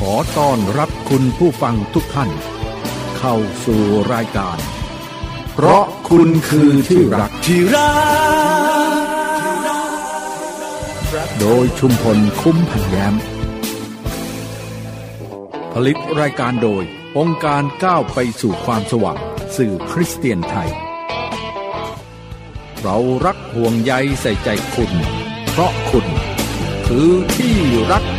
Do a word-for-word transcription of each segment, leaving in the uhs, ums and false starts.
อต้อนรับคุณผู้ฟังทุกท่านเข้าสู่รายการเพราะคุณคือที่รักที่รักโดยชุมพลคุ้มพันแย้มผลิตรายการโดยองค์การก้าวไปสู่ความสว่างสื่อคริสเตียนไทยเรารักห่วงใยใส่ใจคุณเพราะคุณคือที่รัก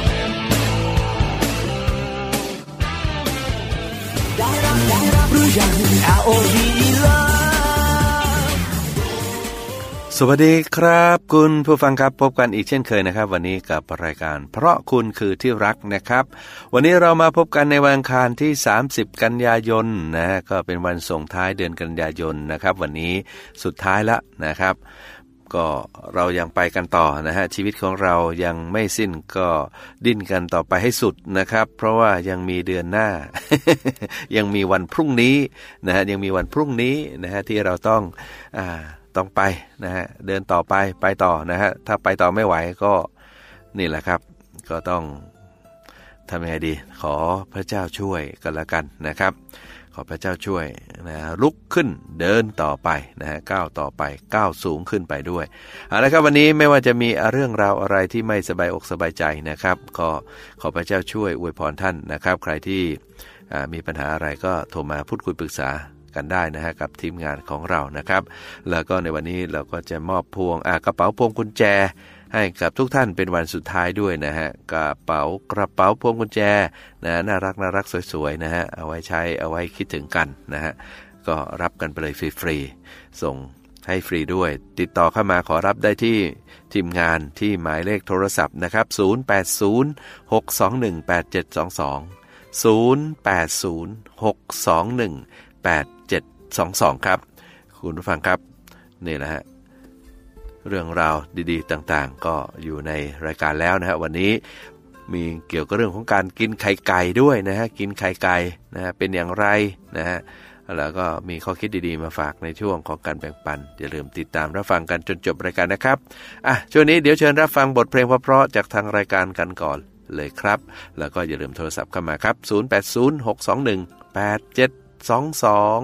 สวัสดีครับคุณผู้ฟังครับพบกันอีกเช่นเคยนะครับวันนี้กับรายการเพราะคุณคือที่รักนะครับวันนี้เรามาพบกันในวันอังคารที่สามสิบกันยายนนะก็เป็นวันส่งท้ายเดือนกันยายนนะครับวันนี้สุดท้ายแล้วนะครับก็เรายังไปกันต่อนะฮะชีวิตของเรายังไม่สิ้นก็ดิ้นกันต่อไปให้สุดนะครับเพราะว่ายังมีเดือนหน้า ยังมีวันพรุ่งนี้นะฮะยังมีวันพรุ่งนี้นะฮะที่เราต้องอ่าต้องไปนะฮะเดินต่อไปไปต่อนะฮะถ้าไปต่อไม่ไหวก็นี่แหละครับก็ต้องทำยังไงดีขอพระเจ้าช่วยกันละกันนะครับขอพระเจ้าช่วยนะลุกขึ้นเดินต่อไปนะฮะก้าวต่อไปก้าวสูงขึ้นไปด้วยเอาละครับวันนี้ไม่ว่าจะมีเรื่องราวอะไรที่ไม่สบายอกสบายใจนะครับก็ขอพระเจ้าช่วยอวยพรท่านนะครับใครที่มีปัญหาอะไรก็โทรมาพูดคุยปรึกษากันได้นะฮะกับทีมงานของเรานะครับแล้วก็ในวันนี้เราก็จะมอบพวงอ่ากระเป๋าพวงกุญแจให้กับทุกท่านเป็นวันสุดท้ายด้วยนะฮะกระเป๋ากระเป๋าพวงกุญแจนะน่ารักน่ารักสวยๆนะฮะเอาไว้ใช้เอาไว้คิดถึงกันนะฮะก็รับกันไปเลยฟรีๆส่งให้ฟรีด้วยติดต่อเข้ามาขอรับได้ที่ทีมงานที่หมายเลขโทรศัพท์นะครับศูนย์ แปด ศูนย์ หก สอง หนึ่ง แปด เจ็ด สอง สอง ศูนย์ แปด ศูนย์ หก สอง หนึ่ง แปด เจ็ด สอง สองครับคุณผู้ฟังครับนี่แหละฮะเรื่องราวดีๆต่างๆก็อยู่ในรายการแล้วนะฮะวันนี้มีเกี่ยวกับเรื่องของการกินไข่ไก่ด้วยนะฮะกินไข่ไก่นะฮะเป็นอย่างไรนะฮะแล้วก็มีข้อคิดดีๆมาฝากในช่วงของการแบ่งปันอย่าลืมติดตามรับฟังกันจนจบรายการนะครับอ่ะช่วงนี้เดี๋ยวเชิญรับฟังบทเพลงเพราะๆจากทางรายการกันก่อนเลยครับแล้วก็อย่าลืมโทรศัพท์เข้ามาครับศูนย์ แปด ศูนย์ หก สอง หนึ่ง แปด เจ็ด สอง สอง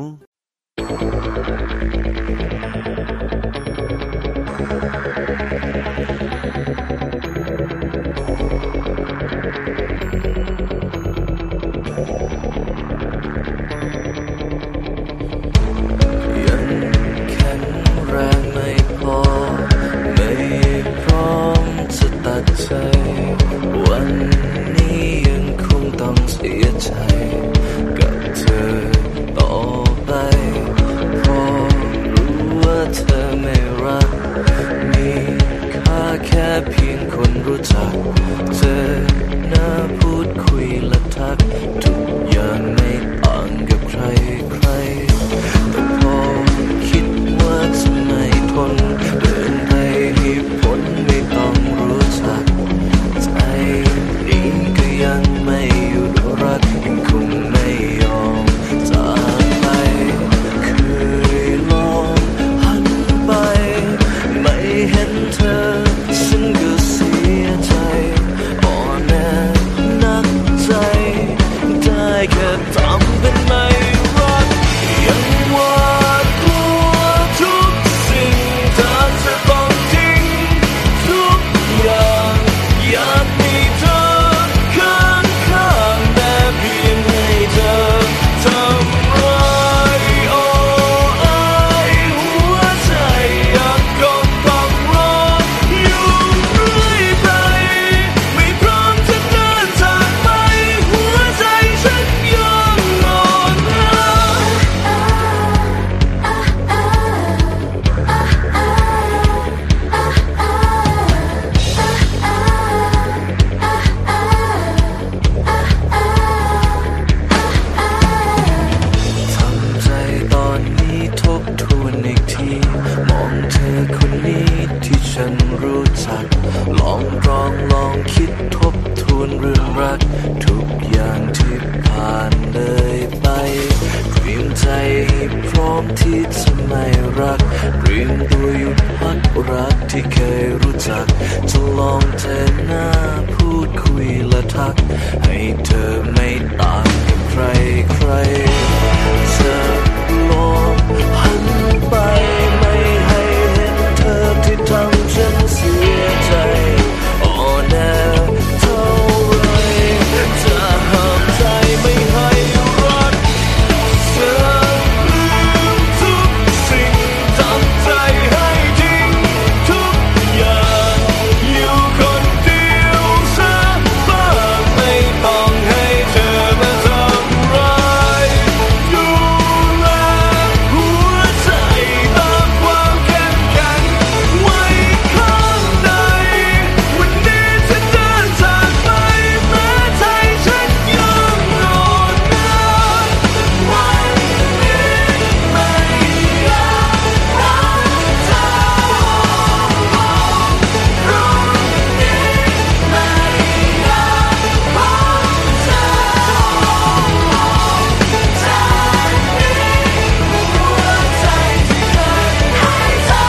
วันนี้ยังคงต้องเสียใจกับเธอต่อไปเพราะรู้ว่าเธอไม่รักมีค่าแค่เพียงคนรู้จักเจอหน้าพูดคุยและทักทุกอย่างไม่ต่างกับใครใครแต่พอคิดว่าจะไม่ทนเดินไปให้พ้นไม่ต้องรู้จักใจนี้ก็ยังไม่หยุดรักยังคงไม่ยอมจากไปเคยลองหันไปไม่เห็นเธอฉันก็เสียใจอ่อนแอหนักใจได้แค่ทำเป็นไม่รักยังหวาดกลัวทุกสิ่งเธอจะต้องทิ้งทุกอย่างอยากมีเธอข้างข้างแต่เพียงให้เธอทำร้ายโอ้ไอหัวใจยังคงต้องรออยู่เรื่อยไปไม่พร้อมจะเดินจากไปหัวใจฉันยังอ่อนล้าทำใจตอนนี้ทบทวนอีกทีมองเธอคนนี้ที่ฉันรู้จักลองร้องลองคิดทบทวนเรื่องรักทุกอย่างที่ผ่านเลยไปเตรียมใจให้พร้อมที่จะไม่รักเตรียมตัวหยุดพักรักที่เคยรู้จักจะลองเจอหน้าพูดคุยและทักให้ให้เธอไม่ต่างกับใครใครจะมองหันไปไม่ให้เห็นเธอที่ทำฉันเสียใจอ่อนแอเท่าไรจะห้ามใจไม่ให้รักเธอลืมทุกสิ่งทำใจให้ทิ้งทุกอย่างอยู่คนเดียวซะบ้างไม่ต้องให้เธอมาทำร้ายดูแลหัวใจตามความเข้มแข็งไว้ข้างในวันนี้ฉันเดินจากไปแม้ใจฉันยังอ่อนแอวันนี้ไม่อยากรักเธอพรุ่งนี้ไม่อยากพบเธอจากนี้หัวใจที่เคยให้เธอ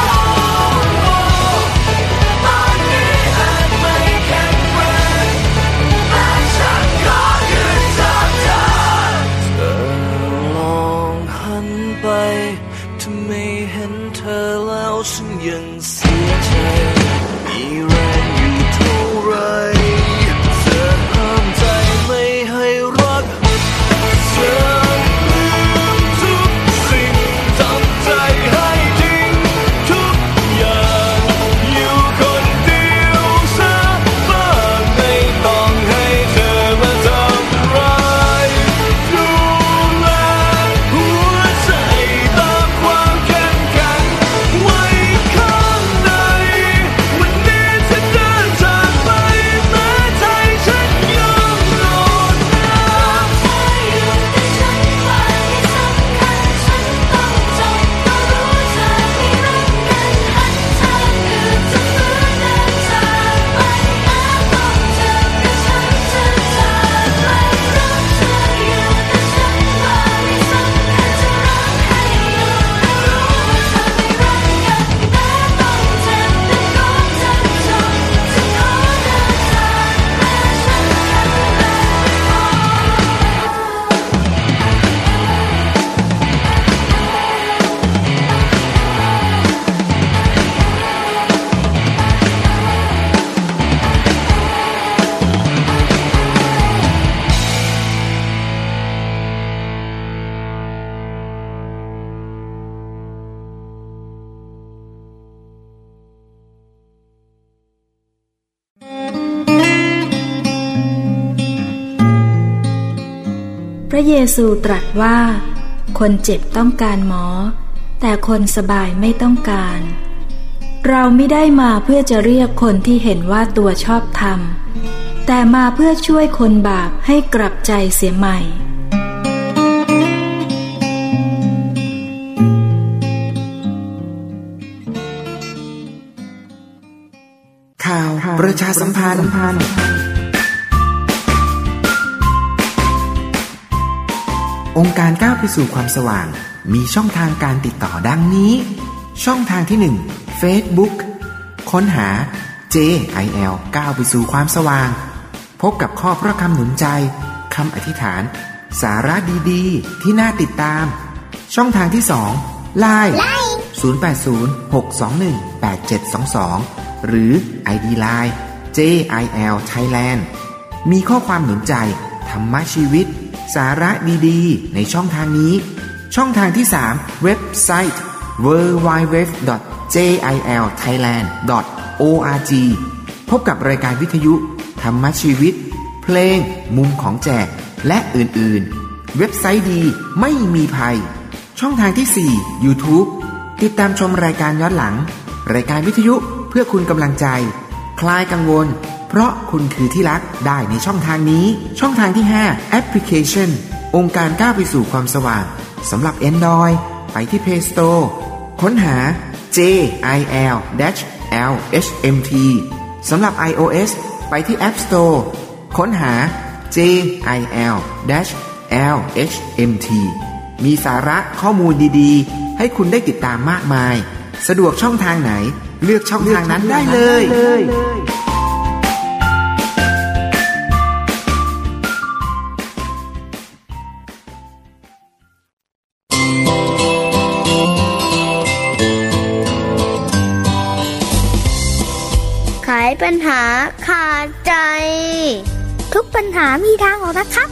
ตอนนี้อาจไม่แข็งแรงแต่ฉันขอคืนจากเธอเธอลองหันไปถ้าไม่เห็นเธอแล้วฉันยังเสียใจมีแรงอยู่เท่าไรเธอห้ามใจไม่ให้รักเธอลืมทุกสิ่งทำใจให้ทิ้งทุกอย่างอยู่คนเดียวซะบ้างไม่ต้องให้เธอมาทำร้ายดูแลหัวใจตามความเข้มแข็งไว้ข้างในวันนี้ฉันเดินจากไปแม้ใจฉันยังอ่อนแอเธออยู่ในฉันวันที่สำคัญฉันต้องจบก็รู้เธอที่รักกันหันเธอคือจะฟื้นเดินจากไปแม้ต้องเจอกับฉันจะจากไปรักเธออยู่ในฉันวันที่สำคัญจะรักให้อยู่แต่รู้ว่าเธอไม่รักกันแม้ต้องเจ็บแต่ก็จะจบจะขอเดินจากแม้ฉันยังไม่พระเยซูตรัสว่า คนเจ็บต้องการหมอ แต่คนสบายไม่ต้องการ เราไม่ได้มาเพื่อจะเรียกคนที่เห็นว่าตัวชอบธรรม แต่มาเพื่อช่วยคนบาปให้กลับใจเสียใหม่ข่าวประชาสัมพันธ์องค์การก้าวไปสู่ความสว่างมีช่องทางการติดต่อดังนี้ช่องทางที่หนึ่ง Facebook ค้นหา เจ ไอ แอล ก้าวไปสู่ความสว่างพบกับข้อพระคำหนุนใจคำอธิษฐานสาระดีๆที่น่าติดตามช่องทางที่สอง ไลน์ ศูนย์ แปด ศูนย์ หก สอง หนึ่ง แปด เจ็ด สอง สอง หรือ ไอ ดี ไลน์ เจ ไอ แอล Thailand มีข้อความหนุนใจธรรมะชีวิตสาระดีๆในช่องทางนี้ช่องทางที่สามเว็บไซต์ ดับเบิลยู ดับเบิลยู ดับเบิลยู ดอท เจ ไอ แอล ไทยแลนด์ ดอท โอ อาร์ จี พบกับรายการวิทยุธรรมะชีวิตเพลงมุมของแจกและอื่นๆเว็บไซต์ดีไม่มีภัยช่องทางที่สี่ YouTube ติดตามชมรายการย้อนหลังรายการวิทยุเพื่อคุณกำลังใจคลายกังวลเพราะคุณคือที่รักได้ในช่องทางนี้ช่องทางที่ห้าแอปพลิเคชันองค์การก้าวไปสู่ความสว่างสำหรับ Android ไปที่ Play Store ค้นหา เจ ไอ แอล แอล เอช เอ็ม ที สำหรับ iOS ไปที่ App Store ค้นหา เจ ไอ แอล แอล เอช เอ็ม ที มีสาระข้อมูลดีๆให้คุณได้ติดตามมากมายสะดวกช่องทางไหนเลือกช่องทางนั้นได้เลยปัญหาขาดใจทุกปัญหามีทางออกนะครับ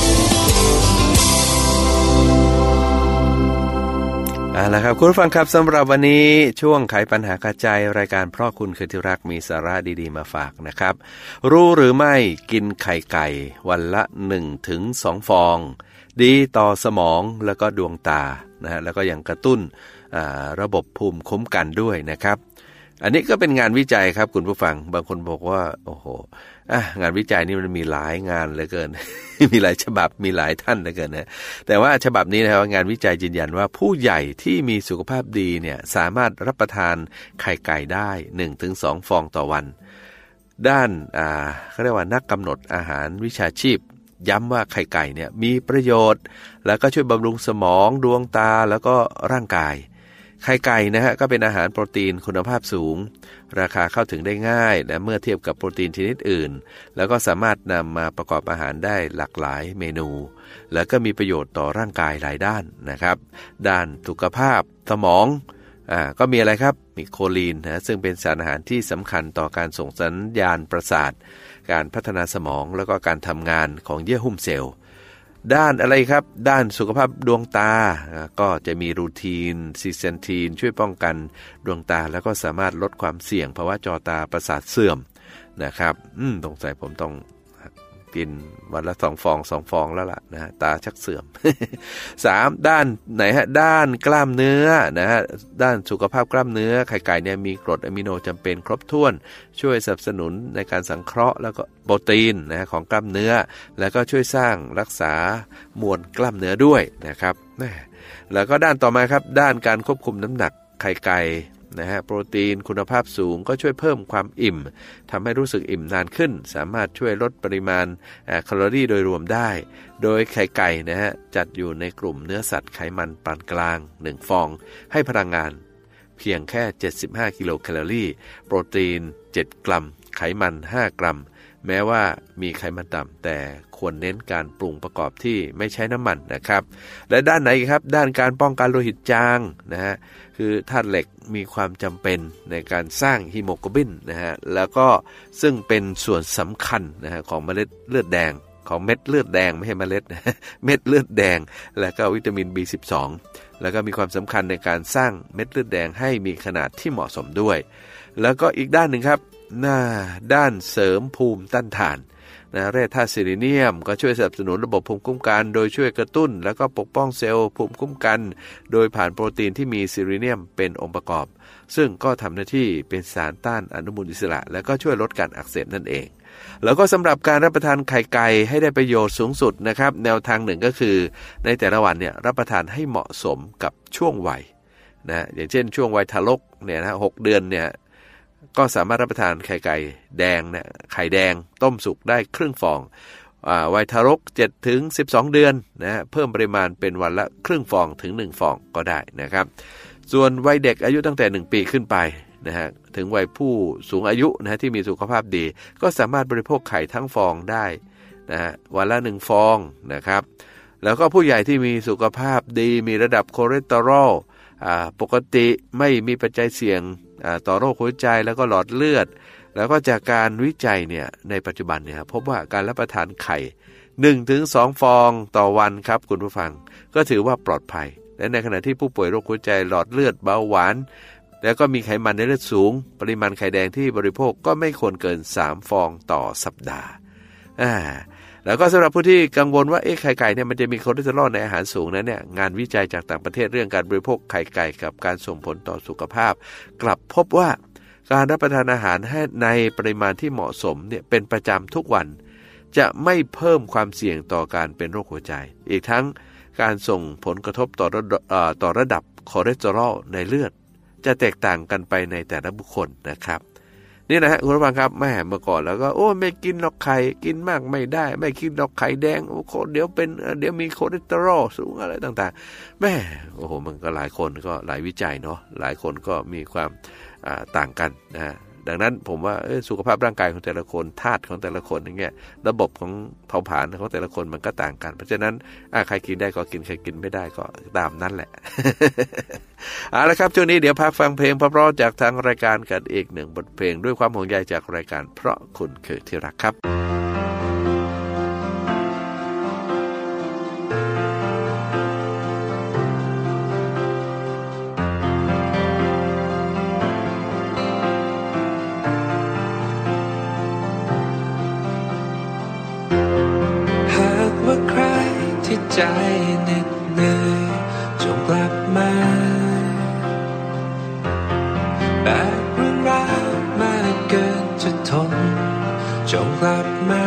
เอาละครับคุณผู้ฟังครับสำหรับวันนี้ช่วงไขปัญหาขาดใจรายการเพราะคุณคือที่รักมีสาระดีๆมาฝากนะครับรู้หรือไม่กินไข่ไก่วันละ หนึ่งถึงสอง ฟองดีต่อสมองแล้วก็ดวงตานะฮะแล้วก็ยังกระตุ้นระบบภูมิคุ้มกันด้วยนะครับอันนี้ก็เป็นงานวิจัยครับคุณผู้ฟังบางคนบอกว่าโอ้โหงานวิจัยนี่มันมีหลายงานเหลือเกิน มีหลายฉบับมีหลายท่านเหลือเกินนะแต่ว่าฉบับนี้นะครับงานวิจัยยืนยันว่าผู้ใหญ่ที่มีสุขภาพดีเนี่ยสามารถรับประทานไข่ไก่ได้ หนึ่งถึงสอง ฟองต่อวันด้านอ่าเขาเรียกว่านักกำหนดอาหารวิชาชีพย้ำว่าไข่ไก่เนี่ยมีประโยชน์แล้วก็ช่วยบำรุงสมองดวงตาแล้วก็ร่างกายไข่ไก่นะฮะก็เป็นอาหารโปรตีนคุณภาพสูงราคาเข้าถึงได้ง่ายนะเมื่อเทียบกับโปรตีนชนิดอื่นแล้วก็สามารถนำมาประกอบอาหารได้หลากหลายเมนูแล้วก็มีประโยชน์ต่อร่างกายหลายด้านนะครับด้านสุขภาพสมองอ่าก็มีอะไรครับมีโคลีนนะซึ่งเป็นสารอาหารที่สำคัญต่อการส่งสัญญาณประสาทการพัฒนาสมองแล้วก็การทำงานของเยื่อหุ้มเซลล์ด้านอะไรครับด้านสุขภาพดวงตาก็จะมีรูทีนซิเซนทีนช่วยป้องกันดวงตาแล้วก็สามารถลดความเสี่ยงภาวะจอตาประสาทเสื่อมนะครับอืมสงสัยผมต้องกินวันละสองฟองสองฟองแล้วล่ะนะฮะตาชักเสื่อม สามด้านไหนฮะด้านกล้ามเนื้อนะฮะด้านสุขภาพกล้ามเนื้อไข่ไก่เนี่ยมีกรดอะมิโนจำเป็นครบถ้วนช่วยสนับสนุนในการสังเคราะห์แล้วก็โปรตีนนะของกล้ามเนื้อแล้วก็ช่วยสร้างรักษามวลกล้ามเนื้อด้วยนะครับแล้วก็ด้านต่อมาครับด้านการควบคุมน้ำหนักไข่ไก่นะฮะโปรตีนคุณภาพสูงก็ช่วยเพิ่มความอิ่มทำให้รู้สึกอิ่มนานขึ้นสามารถช่วยลดปริมาณแคลอรี่โดยรวมได้โดยไข่ไก่นะฮะจัดอยู่ในกลุ่มเนื้อสัตว์ไขมันปานกลางหนึ่งฟองให้พลังงานเพียงแค่เจ็ดสิบห้ากิโลแคลอรี่โปรตีนเจ็ดกรัมไขมันห้ากรัมแม้ว่ามีไขมันต่ำแต่ควรเน้นการปรุงประกอบที่ไม่ใช้น้ำมันนะครับและด้านไหนครับด้านการป้องกันโลหิตจางนะฮะคือธาตุเหล็กมีความจำเป็นในการสร้างฮีโมโกลบินนะฮะแล้วก็ซึ่งเป็นส่วนสำคัญนะฮะของเมล็ดเลือดแดงของเม็ดเลือดแดงไม่ใช่เมล็ดนะเม็ดเลือดแดงแล้วก็วิตามิน บี สิบสอง แล้วก็มีความสำคัญในการสร้างเม็ดเลือดแดงให้มีขนาดที่เหมาะสมด้วยแล้วก็อีกด้านหนึ่งครับหน้าด้านเสริมภูมิต้านทานนะแร่ธาตุเซเลเนียมก็ช่วยสนับสนุนระบบภูมิคุ้มกันโดยช่วยกระตุ้นแล้วก็ปกป้องเซลล์ภูมิคุ้มกันโดยผ่านโปรตีนที่มีเซเลเนียมเป็นองค์ประกอบซึ่งก็ทำหน้าที่เป็นสารต้านอนุมูลอิสระและก็ช่วยลดการอักเสบนั่นเองแล้วก็สำหรับการรับประทานไข่ไก่ให้ได้ประโยชน์สูงสุดนะครับแนวทางหนึ่งก็คือในแต่ละวันเนี่ยรับประทานให้เหมาะสมกับช่วงวัยนะอย่างเช่นช่วงวัยทารกเนี่ยนะหกเดือนเนี่ยก็สามารถรับประทานไข่ไก่แดงนะไข่แดงต้มสุกได้ครึ่งฟองอ่าวัยทารกเจ็ดถึงสิบสองเดือนนะเพิ่มปริมาณเป็นวันละครึ่งฟองถึงหนึ่งฟองก็ได้นะครับส่วนวัยเด็กอายุตั้งแต่หนึ่งปีขึ้นไปนะฮะถึงวัยผู้สูงอายุนะที่มีสุขภาพดีก็สามารถบริโภคไข่ทั้งฟองได้นะฮะวันละหนึ่งฟองนะครับแล้วก็ผู้ใหญ่ที่มีสุขภาพดีมีระดับคอเลสเตอรอลอ่าปกติไม่มีปัจจัยเสี่ยงต่อโรคหัวใจแล้วก็หลอดเลือดแล้วก็จากการวิจัยเนี่ยในปัจจุบันเนี่ยพบว่าการรับประทานไข่ หนึ่งถึงสอง ฟองต่อวันครับคุณผู้ฟังก็ถือว่าปลอดภัยและในขณะที่ผู้ป่วยโรคหัวใจหลอดเลือดเบาหวานแล้วก็มีไขมันในเลือดสูงปริมาณไข่แดงที่บริโภคก็ไม่ควรเกินสามฟองต่อสัปดาห์อ่าแล้วก็สำหรับผู้ที่กังวลว่าเอ๊ะไข่ไก่เนี่ยมันจะมีคอเลสเตอรอลในอาหารสูงนั้นเนี่ยงานวิจัยจากต่างประเทศเรื่องการบริโภคไข่ไก่กับการส่งผลต่อสุขภาพกลับพบว่าการรับประทานอาหารให้ในปริมาณที่เหมาะสมเนี่ยเป็นประจำทุกวันจะไม่เพิ่มความเสี่ยงต่อการเป็นโรคหัวใจอีกทั้งการส่งผลกระทบต่อต่อระดับคอเลสเตอรอลในเลือดจะแตกต่างกันไปในแต่ละบุคคลนะครับนี่นะฮะคุณผู้ฟังครับแม่เมื่อก่อนแล้วก็โอ้ไม่กินหรอกไข่กินมากไม่ได้ไม่กินหรอกไข่แดงโอ้เดี๋ยวเป็นเดี๋ยวมีคอเลสเตอรอลสูงอะไรต่างๆแม่โอ้โหมันก็หลายคนก็หลายวิจัยเนาะหลายคนก็มีความต่างกันนะดังนั้นผมว่าสุขภาพร่างกายของแต่ละคนธาตุของแต่ละคนอย่างเงี้ยระบบของเผาผลาญของแต่ละคนมันก็ต่างกันเพราะฉะนั้นใครกินได้ก็กินใครกินไม่ได้ก็ตามนั้นแหละ เอาละครับช่วงนี้เดี๋ยวพักฟังเพลงเพราะๆจากทางรายการกันอีกหนึ่งบทเพลงด้วยความห่วงใยจากรายการเพราะคุณคือที่รักครับใจเหน็ดเหนื่อยจงกลับมาแบกเรื่องราวมากเกินจะทนจงกลับมา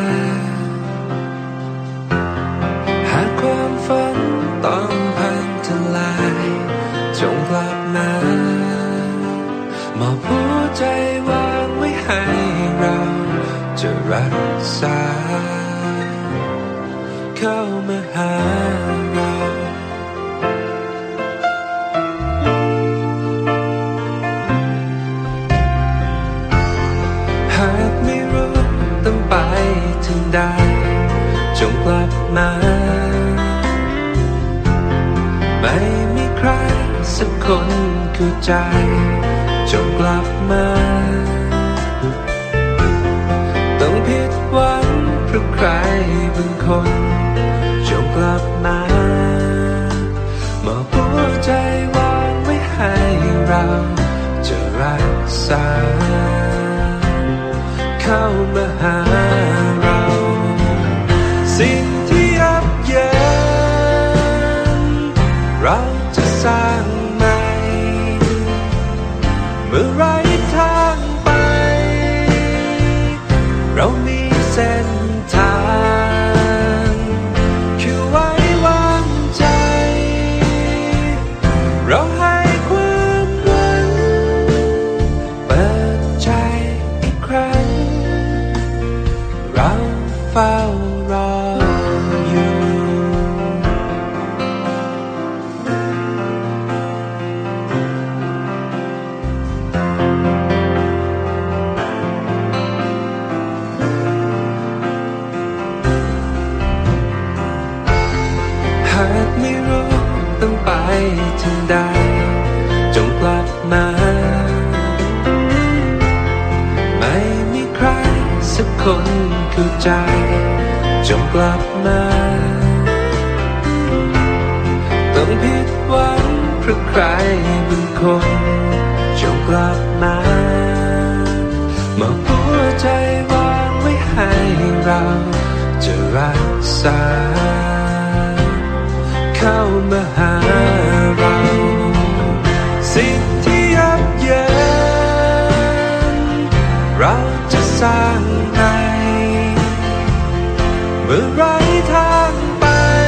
หากความฝันต้องพังทลายจงกลับมามอบหัวใจวางไว้ให้เราจะรักษาเข้ามาหาเราหากไม่รู้ต้องไปถึงใดจงกลับมาไม่มีใครสักคนเข้าใจจงกลับมาต้องผิดหวังเพราะใครบางคนจงกลับมามอบหัวใจวางไว้ให้เราจะรักษาเข้ามาหาเราสิ่งที่ยับเยินเราจะสร้างใหม่เมื่อไรทางไปเรามีเส้นทางคือไว้วางใจเราให้ความหวังเปิดใจอีกครั้งเราเฝ้ารออยู่หากไม่รู้ต้องไปถึงใดจงกลับมาไม่มีใครสักคนเข้าใจจงกลับมาต้องผิดหวังเพราะใครบางคนจงกลับมามอบหัวใจวางไว้ให้เราจะรักษาเข้ามาหาเราสิ่งที่ยับเยินเราจะสร้างใหม่เมื่อไรทางไป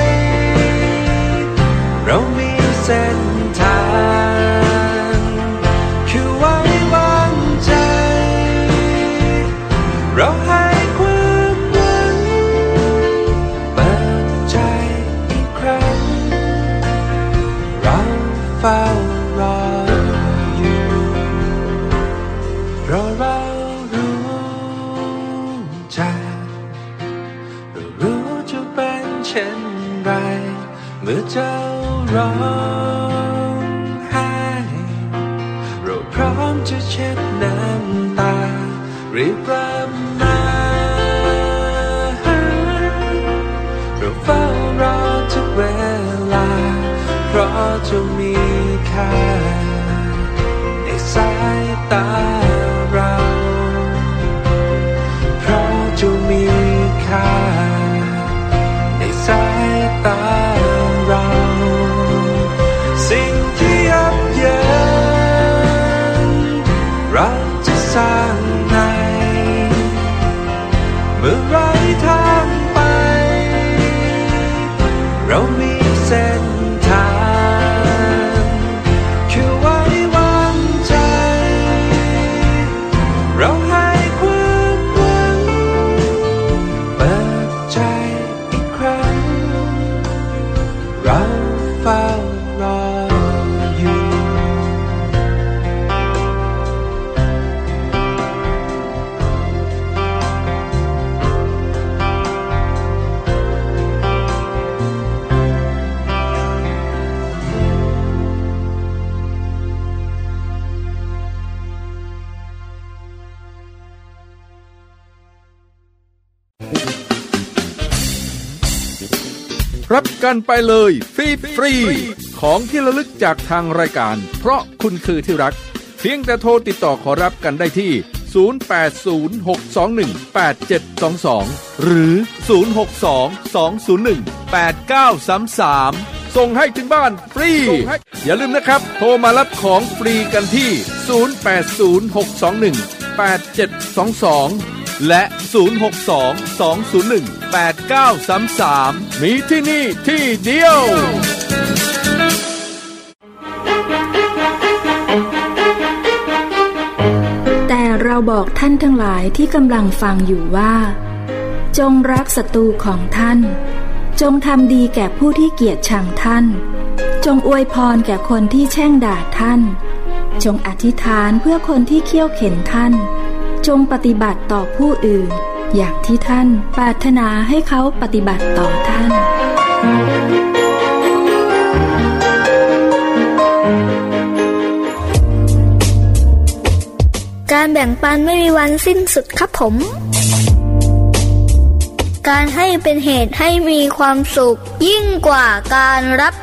เรามีเส้นทางคือไว้วางใจเราให้ความหวังเปิดใจอีกครั้งเราเฝ้ารออยู่เพราะเรารู้ใจเรารู้จะเป็นเช่นไรเมื่อเจ้าร้องไห้เราพร้อมจะเช็ดน้ำตารีบกลับมาเราเฝ้ารอทุกเวลาเพราะจะมีค่าในสายตาเราเพราะจะมีค่าในสายตาเราสิ่งที่ยับเยินเราจะสร้างใหม่เมื่อไรทางไปเรามีเส้นทางคือไว้วางใจรับกันไปเลยฟรีฟรีของที่ระลึกจากทางรายการเพราะคุณคือที่รักเพียงแต่โทรติดต่อขอรับกันได้ที่ศูนย์ แปด ศูนย์ หก สอง หนึ่ง แปด เจ็ด สอง สองหรือศูนย์ หก สอง สอง ศูนย์ หนึ่ง แปด เก้า สาม สามส่งให้ถึงบ้านฟรีอย่าลืมนะครับโทรมารับของฟรีกันที่ศูนย์ แปด ศูนย์ หก สอง หนึ่ง แปด เจ็ด สอง สองและศูนย์ หก สอง สอง ศูนย์ หนึ่ง แปด เก้า สาม สามมีที่นี่ที่เดียวแต่เราบอกท่านทั้งหลายที่กำลังฟังอยู่ว่าจงรักศัตรูของท่านจงทำดีแก่ผู้ที่เกลียดชังท่านจงอวยพรแก่คนที่แช่งด่าท่านจงอธิษฐานเพื่อคนที่เคี่ยวเข็นท่านจงปฏิบัติต่อผู้อื่นอย่างที่ท่านปรารถนาให้เขาปฏิบัติต่อท่านการแบ่งปันไม่มีวันสิ้นสุดครับผมการให้เป็นเหตุให้มีความสุขยิ่งกว่าการรับ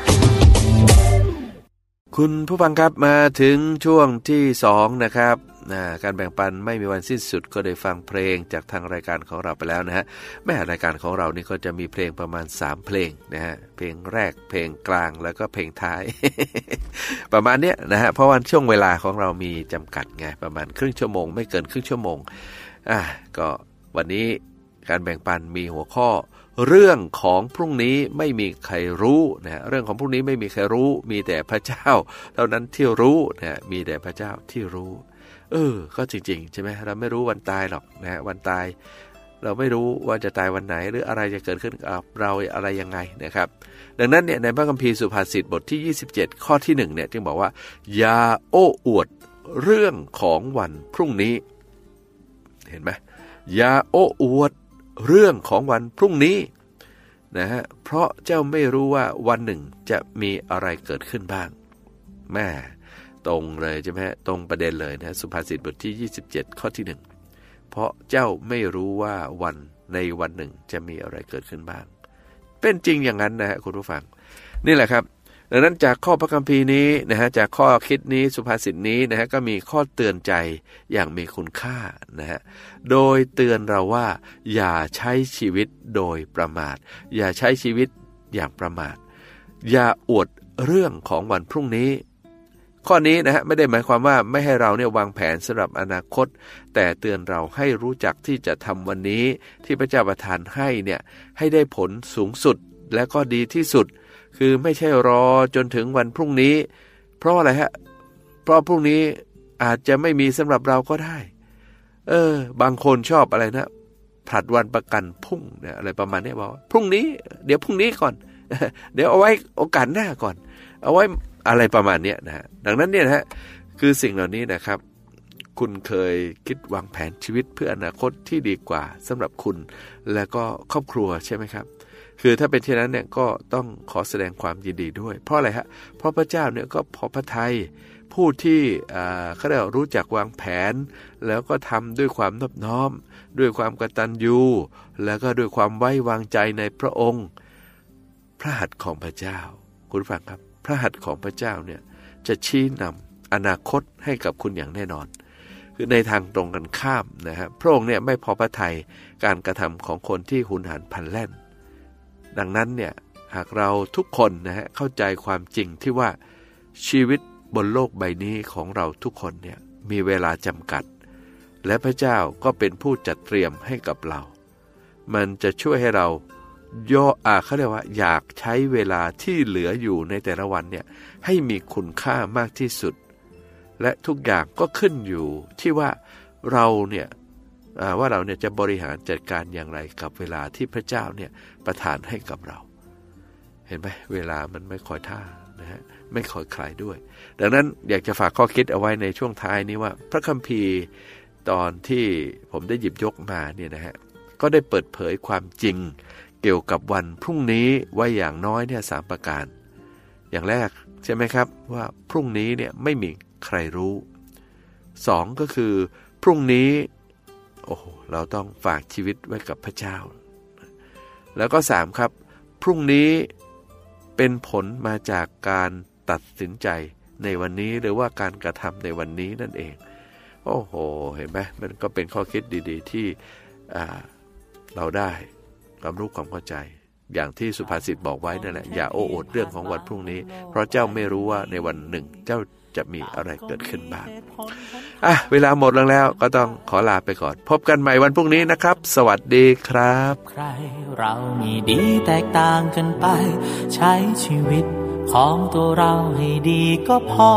คุณผู้ฟังครับมาถึงช่วงที่สองนะครับการแบ่งปันไม่มีวันสิ้นสุดก็ได้ฟังเพลงจากทางรายการของเราไปแล้วนะฮะแม่รายการของเรานี่ก็จะมีเพลงประมาณสามเพลงนะฮะเพลงแรกเพลงกลางแล้วก็เพลงท้าย ประมาณเนี้ยนะฮะเพราะว่าช่วงเวลาของเรามีจำกัดไงประมาณครึ่งชั่วโมงไม่เกินครึ่งชั่วโมงอ่ะก็วันนี้การแบ่งปันมีหัวข้อเรื่องของพรุ่งนี้ไม่มีใครรู้นะเรื่องของพรุ่งนี้ไม่มีใครรู้มีแต่พระเจ้าเท่านั้นที่รู้นะมีแต่พระเจ้าที่รู้เออก็จริงๆใช่ไหมเราไม่รู้วันตายหรอกนะวันตายเราไม่รู้ว่าจะตายวันไหนหรืออะไรจะเกิดขึ้นกับเราอะไรยังไงนะครับดังนั้นเนี่ยในพระคัมภีร์สุภาษิตบทที่ยี่สิบเจ็ดข้อที่หนึ่งเนี่ยจึงบอกว่าอย่าโอ้อวดเรื่องของวันพรุ่งนี้เห็นไหมอย่าโอ้อวดเรื่องของวันพรุ่งนี้นะฮะเพราะเจ้าไม่รู้ว่าวันหนึ่งจะมีอะไรเกิดขึ้นบ้างแม่ตรงเลยใช่ไหมตรงประเด็นเลยนะสุภาษิตบทที่ยี่สิบเจ็ดข้อที่หนึ่งเพราะเจ้าไม่รู้ว่าวันในวันหนึ่งจะมีอะไรเกิดขึ้นบ้างเป็นจริงอย่างนั้นนะฮะคุณผู้ฟังนี่แหละครับดังนั้นจากข้อพระคัมภีร์นี้นะฮะจากข้อคิดนี้สุภาษิตนี้นะฮะก็มีข้อเตือนใจอย่างมีคุณค่านะฮะโดยเตือนเราว่าอย่าใช้ชีวิตโดยประมาทอย่าใช้ชีวิตอย่างประมาทอย่าอวดเรื่องของวันพรุ่งนี้ข้อนี้นะฮะไม่ได้หมายความว่าไม่ให้เราเนี่ยวางแผนสำหรับอนาคตแต่เตือนเราให้รู้จักที่จะทำวันนี้ที่พระเจ้าประทานให้เนี่ยให้ได้ผลสูงสุดและก็ดีที่สุดคือไม่ใช่รอจนถึงวันพรุ่งนี้เพราะอะไรฮะเพราะพรุ่งนี้อาจจะไม่มีสำหรับเราก็ได้เออบางคนชอบอะไรนะผลัดวันประกันพรุ่งเนี่ยอะไรประมาณนี้บอกพรุ่งนี้เดี๋ยวพรุ่งนี้ก่อน เดี๋ยวเอาไว้โอกาสหน้าก่อนเอาไว้อะไรประมาณนี้นะฮะดังนั้นเนี่ยนะฮะคือสิ่งเหล่านี้นะครับคุณเคยคิดวางแผนชีวิตเพื่ออนาคตที่ดีกว่าสำหรับคุณและก็ครอบครัวใช่ไหมครับคือถ้าเป็นเช่นนั้นเนี่ยก็ต้องขอแสดงความยินดีด้วยเพราะอะไรฮะเพราะพระเจ้าเนี่ยก็พอพระทัยผู้ที่เขาเรียกรู้จักวางแผนแล้วก็ทำด้วยความนอบน้อมด้วยความกตัญญูแล้วก็ด้วยความไว้วางใจในพระองค์พระหัตถ์ของพระเจ้าคุณฟังครับพระหัตถ์ของพระเจ้าเนี่ยจะชี้นำอนาคตให้กับคุณอย่างแน่นอนคือในทางตรงกันข้ามนะฮะพระองค์เนี่ยไม่พอพระทัยการกระทำของคนที่หุนหันพลันแล่นดังนั้นเนี่ยหากเราทุกคนนะฮะเข้าใจความจริงที่ว่าชีวิตบนโลกใบนี้ของเราทุกคนเนี่ยมีเวลาจำกัดและพระเจ้าก็เป็นผู้จัดเตรียมให้กับเรามันจะช่วยให้เราย่ออ่าเขาเรียกว่าอยากใช้เวลาที่เหลืออยู่ในแต่ละวันเนี่ยให้มีคุณค่ามากที่สุดและทุกอย่างก็ขึ้นอยู่ที่ว่าเราเนี่ยว่าเราเนี่ยจะบริหารจัดการอย่างไรกับเวลาที่พระเจ้าเนี่ยประทานให้กับเราเห็นไหมเวลามันไม่คอยท่านะฮะไม่คอยใครด้วยดังนั้นอยากจะฝากข้อคิดเอาไว้ในช่วงท้ายนี้ว่าพระคัมภีร์ตอนที่ผมได้หยิบยกมาเนี่ยนะฮะก็ได้เปิดเผยความจริงเกี่ยวกับวันพรุ่งนี้ไว้อย่างน้อยเนี่ยสามประการอย่างแรกใช่ไหมครับว่าพรุ่งนี้เนี่ยไม่มีใครรู้สองก็คือพรุ่งนี้โอ้โหเราต้องฝากชีวิตไว้กับพระเจ้าแล้วก็สามครับพรุ่งนี้เป็นผลมาจากการตัดสินใจในวันนี้หรือว่าการกระทำในวันนี้นั่นเองโอ้โหเห็นไหมมันก็เป็นข้อคิดดีๆที่เราได้ความรู้ความเข้าใจอย่างที่สุภาษิตบอกไว้นั่นแหละอย่าโอ้อวดเรื่องของวันพรุ่งนี้เพราะเจ้าไม่รู้ว่าในวันหนึ่งเจ้าจะมีอะไรเกิดขึ้นบ้างอ่ะเวลาหมดลงแล้วก็ต้องขอลาไปก่อนพบกันใหม่วันพรุ่งนี้นะครับสวัสดีครับใครเรามีดีแตกต่างกันไปใช้ชีวิตของตัวเราให้ดีก็พอ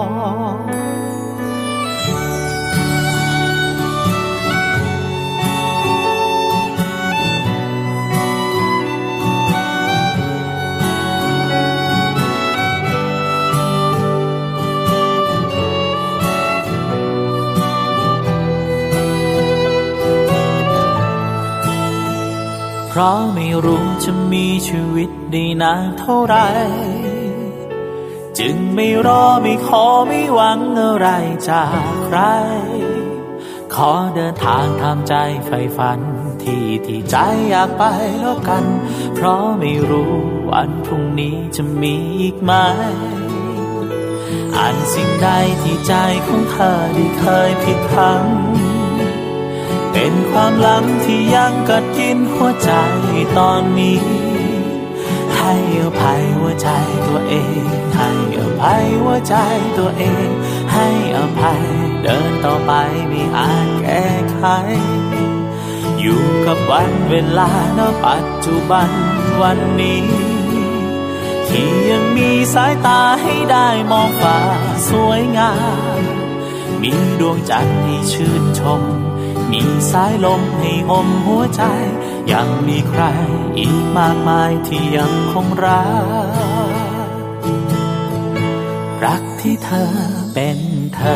เพราะไม่รู้จะมีชีวิตได้นานเท่าไรจึงไม่รอไม่ขอไม่หวังอะไรจากใครขอเดินทางตามใจใฝ่ฝันที่ที่ใจอยากไปแล้วกันเพราะไม่รู้วันพรุ่งนี้จะมีอีกไหมอ่านสิ่งใดที่ใจของเธอได้เคยผิดพลั้งเป็นความลับที่ยังกัดกินหัวใจตอนนี้ให้อภัยหัวใจตัวเองให้อภัยหัวใจตัวเองให้อภัยเดินต่อไปไม่อาจแก้ไขอยู่กับวันเวลาณปัจจุบันวันนี้ที่ยังมีสายตาให้ได้มองฟ้าสวยงามมีดวงจันทร์ให้ชื่นชมมีสายลมให้ห่มหัวใจยังมีใครอีกมากมายที่ยังคงรักรักที่เธอเป็นเธอ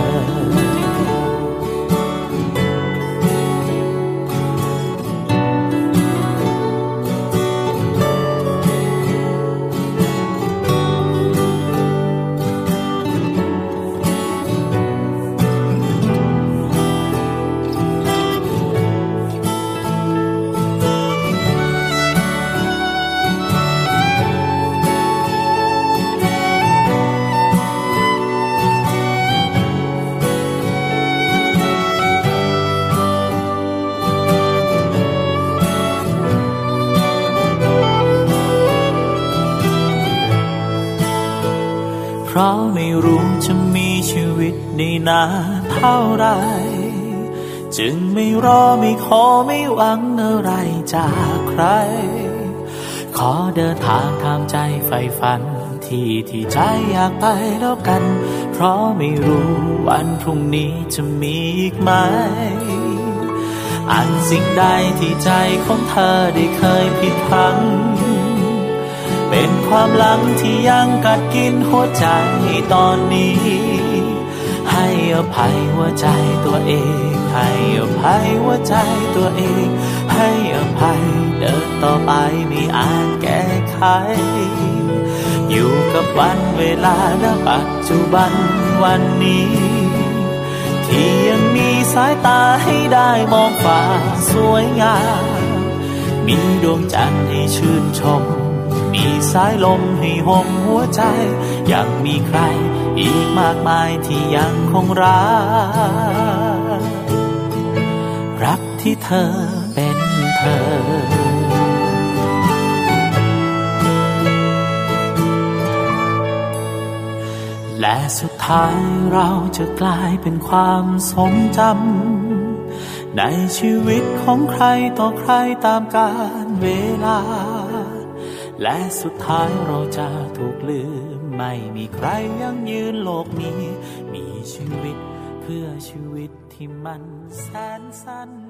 เพราะไม่รู้จะมีชีวิตได้นานเท่าไรจึงไม่รอไม่ขอไม่หวังอะไรจากใครขอเดินทางตามใจใฝ่ฝันที่ที่ใจอยากไปแล้วกันเพราะไม่รู้วันพรุ่งนี้จะมีอีกไหมอันสิ่งใดที่ใจของเธอได้เคยผิดพลั้งเป็นความหลังที่ยังกัดกินหัวใจตอนนี้ให้อภัยหัวใจตัวเองให้อภัยหัวใจตัวเองให้อภัยเดินต่อไปไม่อาจแก้ไขอยู่กับวันเวลาณปัจจุบันวันนี้ที่ยังมีสายตาให้ได้มองฟ้าสวยงามมีดวงจันทร์ให้ชื่นชมมีสายลมให้ห่มหัวใจยังมีใครอีกมากมายที่ยังคงรักรักที่เธอเป็นเธอและสุดท้ายเราจะกลายเป็นความทรงจำในชีวิตของใครต่อใครตามกาลเวลาและสุดท้ายเราจะถูกลืมไม่มีใครยังยืนโลกนี้มีชีวิตเพื่อชีวิตที่มันแสนสั้น